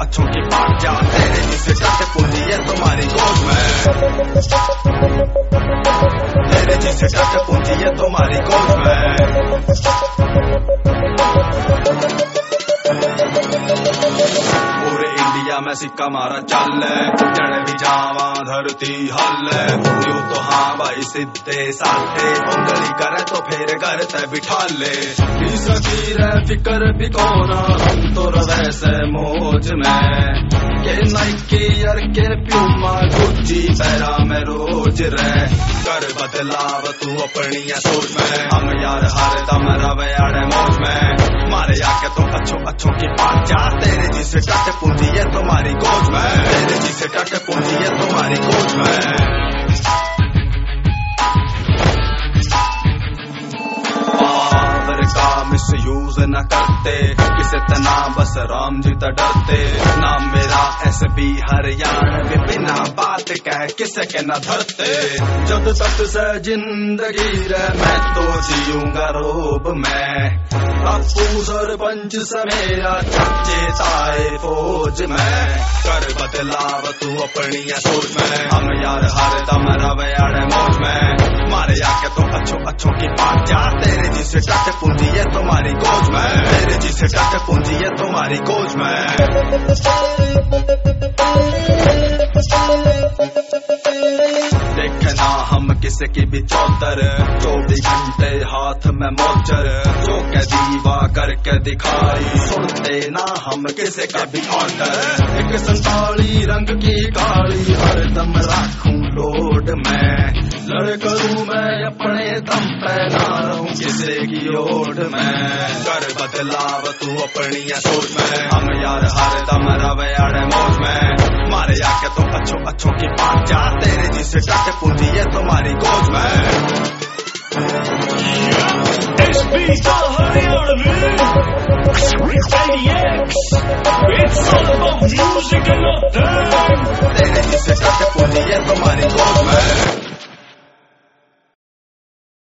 अच्छों की पाक जा, तेरे जिसे टट पूंजी है तुम्हारी गोद में, तेरे जिसे टट पूंजी है तुम्हारी गोद में। पूरे इंडिया में सिक्का मारा चल, जड़े भी जावा धरती हल, यूं तो हाँ भाई सीधे साधे, उंगली करे तो फिर घर ते बिठा ले, फिकर भी कोना हम तो वैसे मौज में, के नाइकी यार के प्यूमा गुच्ची पैरा में रोज रह, कर बदलाव तू अपनी सोच में, हम यार हर दम रवे अड़े मौज में, मारे आके तो अच्छों की पाक जा, तेरे जिसे टट पूंजी है तुम्हारी गोद में, तेरे जिसे टट पूंजी है तुम्हारी गोद में। पावर का मिसयूज न करते, किसे तना बस राम जी तो डरते, नाम मेरा SB हरियाणा में बिना बात कह किसे के न धरते, जब तक से जिंदगी रह मैं तो जीऊंगा रोब में, बापू सरपंच से मेरा चाचे ताए फौज में, कर बदलाव तू अपनी सोच में, हम यार हर दम रवे अड़े मौज में, मारे आके तो अच्छों की पाक जा, तेरे जिसे टट पूंजी है तुम्हारी गोद में, तेरे जिसे टट पूंजी है तुम्हारी गोद में। देखना हम किसी की भी चौतर, 24 घंटे हाथ में मोचर, जो के दीवा करके दिखाई, सुनते ना हम किसी का भी ऑर्डर, एक संताली रंग की गाड़ी हर दम राखूं लोड में, लड़ करूं मैं अपने दम पे ना रहूं किसी की ओट में, कर बदलाव तू अपनी सोच में, हम यार हर दम रवे अड़े मौज में, मारे आके तो अच्छों की पाक जा, तेरे जिसे टट पूंजी है तुम्हारी गोद में। SB It's all about music and not time. तेरे जिसे टट पूंजी है तुम्हारी गोद में।